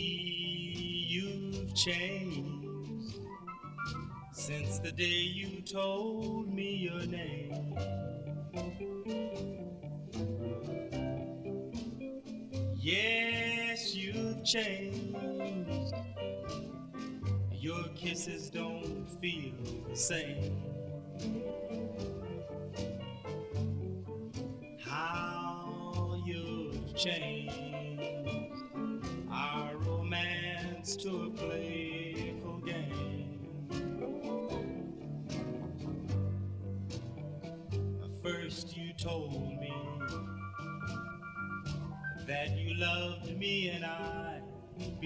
you've changed since the day you told me your name. Yes, you've changed. Your kisses don't feel the same. How you've changed our romance to a playful game. First you told me that you loved me and I